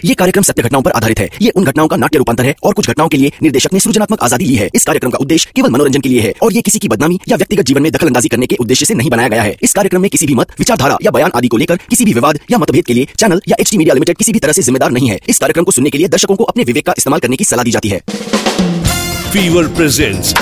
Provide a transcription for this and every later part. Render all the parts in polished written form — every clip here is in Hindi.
ये कार्यक्रम सत्य घटनाओं पर आधारित है। ये उन घटनाओं का नाट्य रूपांतर है और कुछ घटनाओं के लिए निर्देशक ने सृजनात्मक आजादी ली है। इस कार्यक्रम का उद्देश्य केवल मनोरंजन के लिए है और ये किसी की बदनामी या व्यक्तिगत जीवन में दखलंदाजी करने के उद्देश्य से नहीं बनाया गया है। इस कार्यक्रम में किसी भी मत, विचारधारा या बयान आदि को लेकर किसी भी विवाद या मतभेद के लिए चैनल या एचटी मीडिया लिमिटेड किसी भी तरह से जिम्मेदार नहीं है। इस कार्यक्रम को सुनने के लिए दर्शकों को अपने विवेक का इस्तेमाल करने की सलाह दी जाती है। Fever presents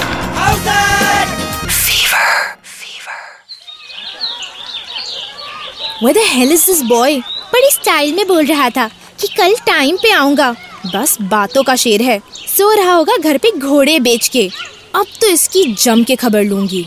Where the hell is this boy? बड़ी स्टाइल में बोल रहा था कि कल टाइम पे आऊंगा। बस बातों का शेर है। सो रहा होगा घर पे घोड़े बेच के। अब तो इसकी जम के खबर लूंगी।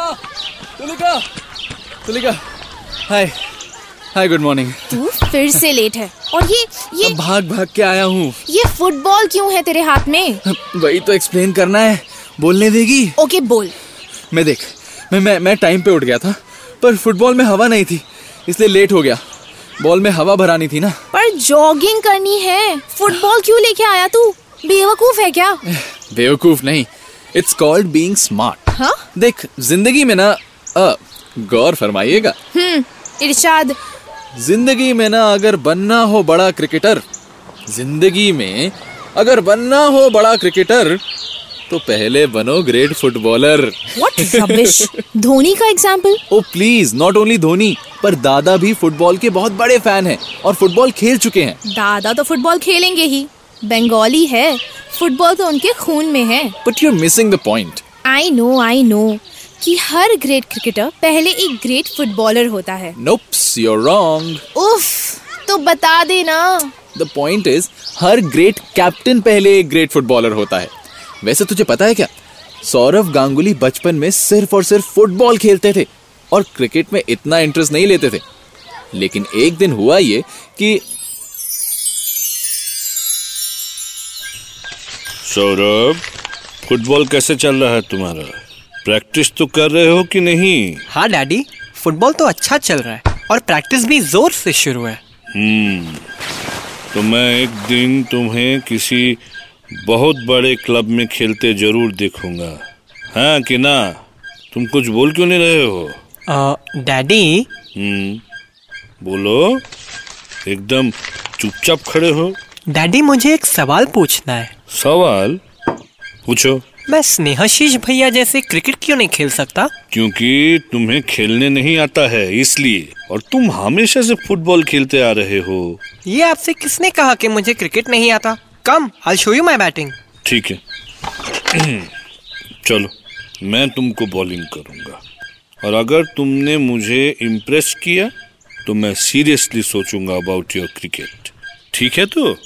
Tulika, hi good morning. तू फिर से लेट है और ये भाग के आया हूँ। ये फुटबॉल क्यों है तेरे हाथ में? वही तो एक्सप्लेन करना है, बोलने देगी? ओके बोल। मैं टाइम पे उठ गया था, पर फुटबॉल में हवा नहीं थी, इसलिए लेट हो गया। बॉल में हवा भरानी थी ना। पर जॉगिंग करनी है, फुटबॉल क्यों लेके आया तू? बेवकूफ है क्या? बेवकूफ नहीं, इट्स कॉल्ड बीइंग स्मार्ट। हाँ? देख, जिंदगी में ना गौर फरमाइएगा। इरशाद। जिंदगी में ना अगर बनना हो बड़ा क्रिकेटर, तो पहले बनो great footballer. What rubbish? Dhoni का example? Oh please, not only Dhoni, पर दादा भी फुटबॉल के बहुत बड़े फैन हैं और फुटबॉल खेल चुके हैं। दादा तो फुटबॉल खेलेंगे ही, बंगाली है, फुटबॉल तो उनके खून में है। But you are missing the point. I know कि हर ग्रेट क्रिकेटर पहले एक ग्रेट फुटबॉलर होता है। Nopes, you are wrong. उफ, तो बता देना। द पॉइंट इज, हर ग्रेट कैप्टन पहले एक ग्रेट फुटबॉलर होता है। वैसे तुझे पता है क्या, सौरव गांगुली बचपन में सिर्फ और सिर्फ फुटबॉल खेलते थे और क्रिकेट में इतना इंटरेस्ट नहीं लेते थे। लेकिन एक दिन हुआ ये कि सौरभ, फुटबॉल कैसे चल रहा है तुम्हारा? प्रैक्टिस तो कर रहे हो कि नहीं? हाँ डैडी, फुटबॉल तो अच्छा चल रहा है और प्रैक्टिस भी जोर से शुरू है। तो मैं एक दिन तुम्हें किसी बहुत बड़े क्लब में खेलते जरूर देखूंगा, हाँ कि ना? तुम कुछ बोल क्यों नहीं रहे हो? डैडी। बोलो, एकदम चुपचाप खड़े हो। डैडी, मुझे एक सवाल पूछना है। सवाल पूछो। मैं स्नेहाशीष भैया जैसे क्रिकेट क्यों नहीं खेल सकता? क्योंकि तुम्हें खेलने नहीं आता है, इसलिए। और तुम हमेशा से फुटबॉल खेलते आ रहे हो। ये आपसे किसने कहा कि मुझे क्रिकेट नहीं आता? कम, I'll show you my batting। ठीक है, चलो मैं तुमको बॉलिंग करूंगा और अगर तुमने मुझे इम्प्रेस किया तो मैं सीरियसली सोचूंगा अबाउट योर क्रिकेट। ठीक है तो?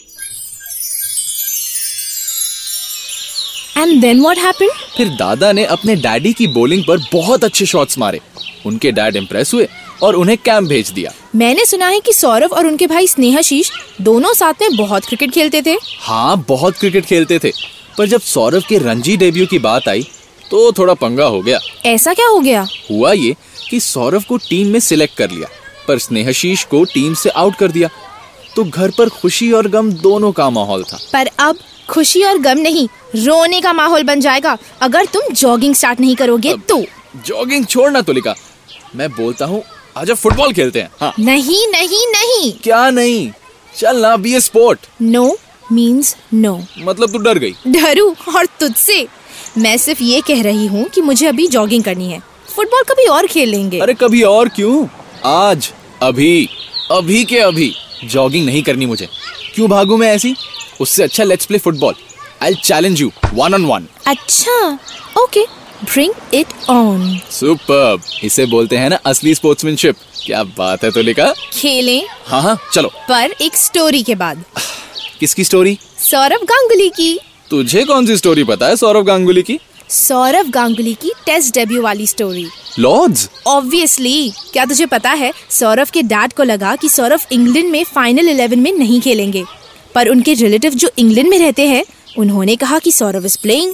And then what happened? फिर दादा ने अपने डैडी की बॉलिंग पर बहुत अच्छे शॉट्स मारे। उनके डैड इम्प्रेस हुए और उन्हें कैंप भेज दिया। मैंने सुना है कि सौरव और उनके भाई स्नेहाशीष दोनों साथ में बहुत क्रिकेट खेलते थे। हाँ, बहुत क्रिकेट खेलते थे, पर जब सौरव के रणजी डेब्यू की बात आई तो थोड़ा पंगा हो गया। ऐसा क्या हो गया? हुआ ये कि सौरव को टीम में सिलेक्ट कर लिया, पर स्नेहाशीष को टीम से आउट कर दिया। तो घर पर खुशी और गम दोनों का माहौल था। पर अब खुशी और गम नहीं, रोने का माहौल बन जाएगा अगर तुम जॉगिंग स्टार्ट नहीं करोगे तो। जॉगिंग छोड़ना तुलिका, मैं बोलता हूँ आजा फुटबॉल खेलते हैं। हाँ। नहीं। क्या नहीं? चल ना, be a sport. No means no. मतलब तू डर गई? डरू और तुझसे? मैं सिर्फ ये कह रही हूँ कि मुझे अभी जॉगिंग करनी है, फुटबॉल कभी और खेल लेंगे। अरे कभी और क्यों, आज, अभी के अभी जॉगिंग नहीं करनी मुझे। क्यों भागूं मैं ऐसी? उससे अच्छा let's play football. I'll challenge you 1-on-1। अच्छा, okay, bring it on। Superb, इसे बोलते हैं ना असली स्पोर्ट्समैनशिप। क्या बात है तुलिका। खेलें? हाँ, चलो। पर एक स्टोरी के बाद। किसकी स्टोरी? सौरव गांगुली की। तुझे कौन सी स्टोरी पता है सौरव गांगुली की? सौरव गांगुली की टेस्ट डेब्यू वाली स्टोरी। लॉर्ड्स? ऑब्वियसली। क्या तुझे पता है, सौरव के डैड को लगा कि सौरव इंग्लैंड में फाइनल 11 में नहीं खेलेंगे, पर उनके रिलेटिव जो इंग्लैंड में रहते हैं उन्होंने कहा कि Sourav is playing.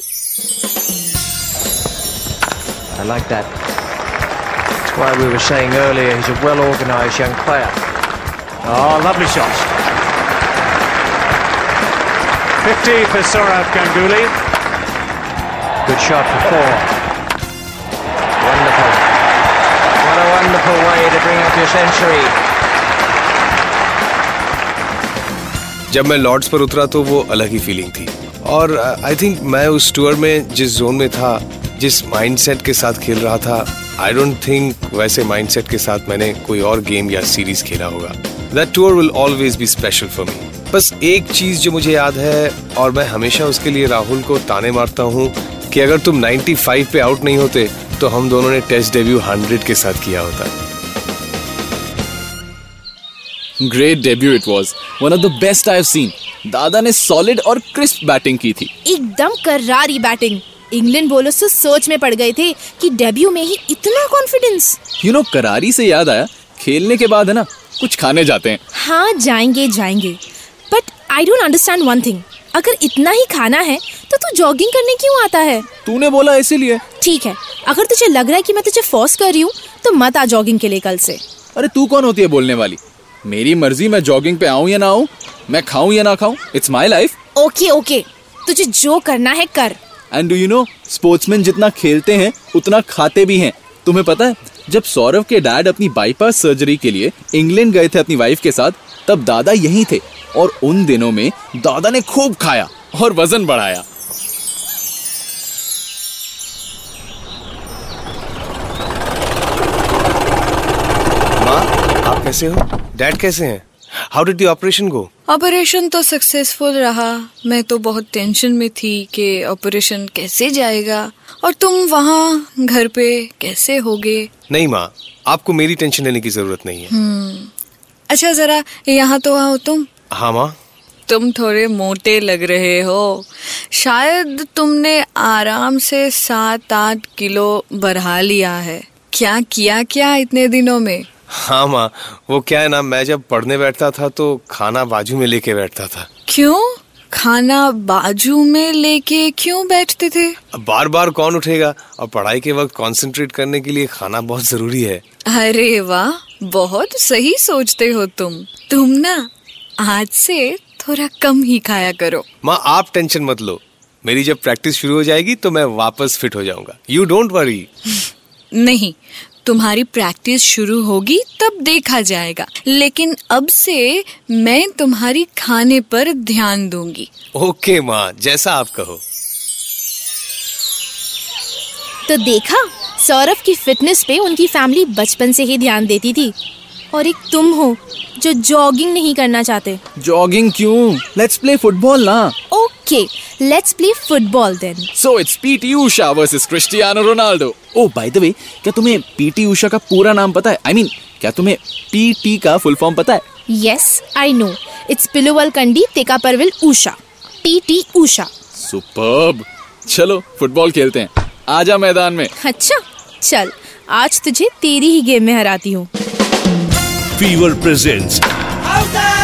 I like that. That's why we were saying earlier he's a well-organised young player. Oh, lovely shot. 50 for Sourav Ganguly. Good shot for 4. Wonderful. What a wonderful way to bring up your century. जब मैं लॉर्ड्स पर उतरा तो वो अलग ही फीलिंग थी। और आई थिंक मैं उस टूर में जिस जोन में था, जिस माइंडसेट के साथ खेल रहा था, आई डोंट थिंक वैसे माइंडसेट के साथ मैंने कोई और गेम या सीरीज खेला होगा। That tour will always be special for me. बस एक चीज जो मुझे याद है, और मैं हमेशा उसके लिए राहुल को ताने मारता हूँ, कि अगर तुम 95 पे आउट नहीं होते तो हम दोनों ने टेस्ट डेब्यू 100 के साथ किया होता। Great debut it was, one of the best I have seen. दादा ने सॉलिड और क्रिस्प बैटिंग की थी। एकदम करारी बैटिंग। इंग्लैंड बॉलर्स तो सोच में पड़ गए थे कि डेब्यू में ही इतना कॉन्फिडेंस। यू नो, करारी से याद आया, खेलने के बाद है ना कुछ खाने जाते हैं। हाँ जाएंगे। But I don't understand one thing, अगर इतना ही खाना है तो तू जॉगिंग करने क्यों आता है? तूने बोला इसीलिए। ठीक है, अगर तुझे लग रहा है कि मैं तुझे फोर्स कर रही हूँ तो मत आ जॉगिंग के लिए कल से। अरे तू कौन होती है बोलने वाली? मेरी मर्जी, मैं जॉगिंग पे आऊँ या ना आऊँ, मैं खाऊं या ना खाऊं, इट्स माई लाइफ। ओके, तुझे जो करना है कर। And do you know, sportsman जितना खेलते हैं उतना खाते भी हैं। तुम्हें पता है, जब सौरव के डैड अपनी बाईपास सर्जरी के लिए इंग्लैंड गए थे अपनी वाइफ के साथ, तब दादा यहीं थे और उन दिनों में दादा ने खूब खाया और वजन बढ़ाया। माँ, आप कैसे हो? डैड कैसे हैं? How did the operation go? Operation तो सक्सेसफुल रहा। मैं तो बहुत टेंशन में थी कि ऑपरेशन कैसे जाएगा और तुम वहाँ घर पे कैसे होगे। नहीं माँ, आपको मेरी टेंशन लेने की जरूरत नहीं है। अच्छा जरा यहाँ तो आओ तुम। हाँ माँ। तुम थोड़े मोटे लग रहे हो। शायद तुमने आराम से 7-8 किलो बढ़ा लिया है। क्या इतने दिनों में? हाँ माँ, वो क्या है ना, मैं जब पढ़ने बैठता था तो खाना बाजू में लेके बैठता था। क्यों? खाना बाजू में लेके क्यों बैठते थे? बार बार कौन उठेगा, और पढ़ाई के वक्त कंसंट्रेट करने के लिए खाना बहुत जरूरी है। अरे वाह, बहुत सही सोचते हो तुम ना आज से थोड़ा कम ही खाया करो। माँ आप टेंशन मत लो, मेरी जब प्रैक्टिस शुरू हो जाएगी तो मैं वापस फिट हो जाऊंगा। You don't worry. नहीं, तुम्हारी प्रैक्टिस शुरू होगी तब देखा जाएगा, लेकिन अब से मैं तुम्हारी खाने पर ध्यान दूंगी। ओके माँ, जैसा आप कहो। तो देखा, सौरभ की फिटनेस पे उनकी फैमिली बचपन से ही ध्यान देती थी, और एक तुम हो जो जॉगिंग नहीं करना चाहते। जॉगिंग क्यों? लेट्स प्ले फुटबॉल ना। Okay, let's play football then. So it's PT Usha versus Cristiano Ronaldo. Oh by the way, क्या तुम्हें पीटी उषा का पूरा नाम पता है? आई मीन, क्या तुम्हें पीटी का फुल फॉर्म पता है? Yes I know, it's Pilavullakandi Thekkeparambil Usha, PT Usha. Superb. चलो फुटबॉल खेलते हैं, आजा मैदान में। अच्छा चल, आज तुझे तेरी ही गेम में हराती हूँ। Fever presents